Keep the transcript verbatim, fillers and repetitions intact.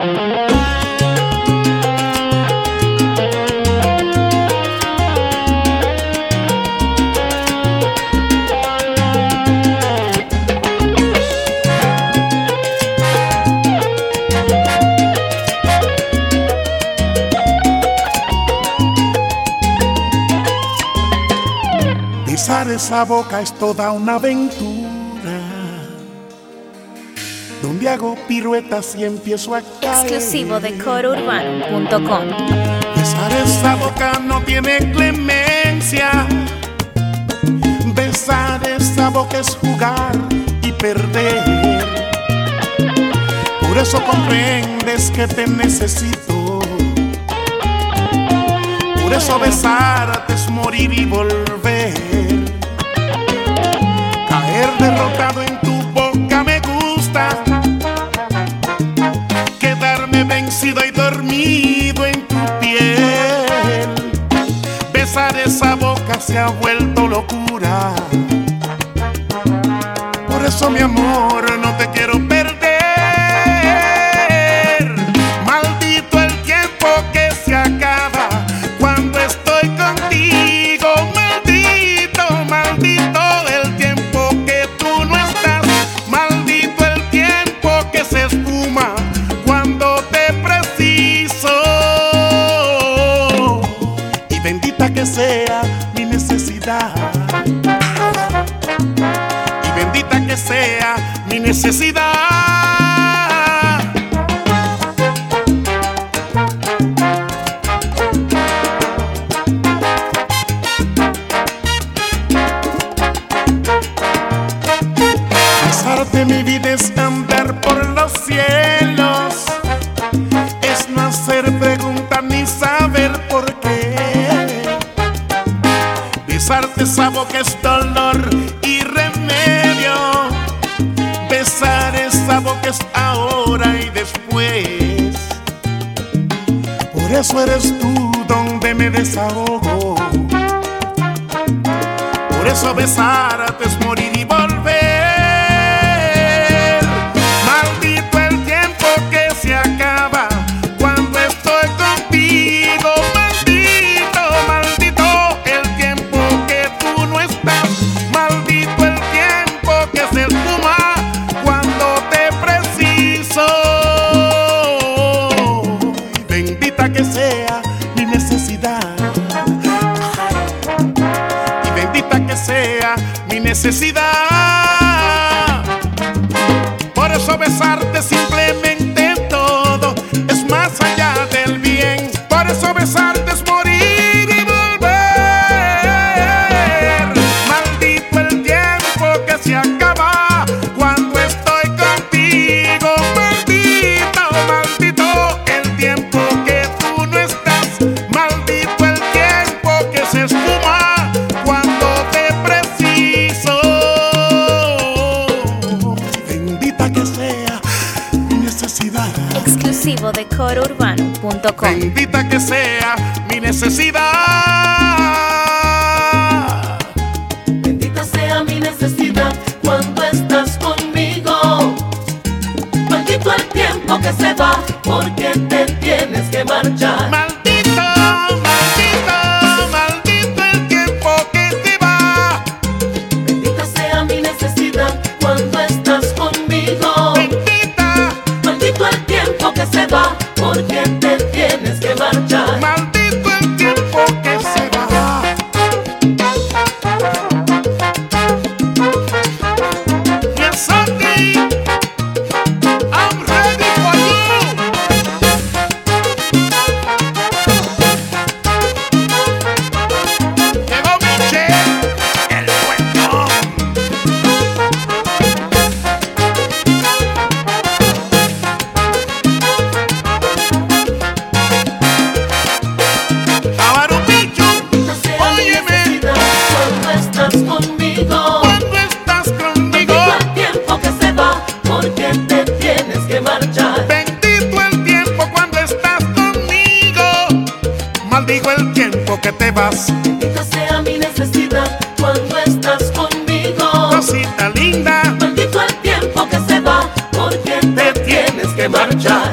Besar esa boca es toda una aventura, donde hago piruetas y empiezo a caer. Exclusivo de coro urbano punto com. Besar esa boca no tiene clemencia. Besar esa boca es jugar y perder. Por eso comprendes que te necesito. Por eso besarte es morir y volver. Caer derrotado en tu boca me gusta. Quedarme vencido y dormido en tu piel. Besar esa boca se ha vuelto locura. Por eso, mi amor, no te quiero perder. Maldito el tiempo que se acaba cuando estoy contigo. Maldito, maldito el tiempo que tú no estás. Maldito el tiempo que se esfuma cuando te preciso. Y bendita que sea mi necesidad. Y bendita que sea mi necesidad. Besarte, mi vida, es andar por los cielos. Es no hacer preguntas ni saber por qué. Besarte esa boca es dolor y remedio. Besar esa boca es ahora y después. Por eso eres tú donde me desahogo. Por eso besarte es morir y volver. Maldito el tiempo que se acaba cuando estoy contigo. Maldito, maldito el tiempo que tú no estás. Maldito el tiempo que se esfuma cuando te preciso. Y bendita que sea mi necesidad. Y bendita que sea mi necesidad. Por eso besarte simplemente todo es más allá del bien. Por eso besarte es morir y volver. Maldito el tiempo que se acaba cuando estoy contigo. Maldito, maldito el tiempo que tú no estás. Maldito el tiempo que se esfuma cuando te preciso. Bendita que sea mi necesidad. Exclusivo de coro urbano punto com. Bendita que sea mi necesidad. Bendita sea mi necesidad cuando estás conmigo. Maldito el tiempo que se va porque te tienes que marchar. Maldito, maldito, maldito el tiempo que se va. Bendita sea mi necesidad cuando estás conmigo. Bendita, Maldito el tiempo que se va porque te tienes que marchar. maldito el tiempo que se va. Yes, okay. I'm ready for you. Llegó Michelle, el bueno. Abarupichu, Bendita sea mi óyeme, necesidad cuando estás conmigo. cuando estás conmigo. Bendito el tiempo que se va porque te tienes que marchar. Bendito el tiempo cuando estás conmigo. Maldigo el tiempo que te vas. Bendita sea mi necesidad cuando estás conmigo. Cosita linda, Maldito el tiempo que se va porque te tienes que marchar.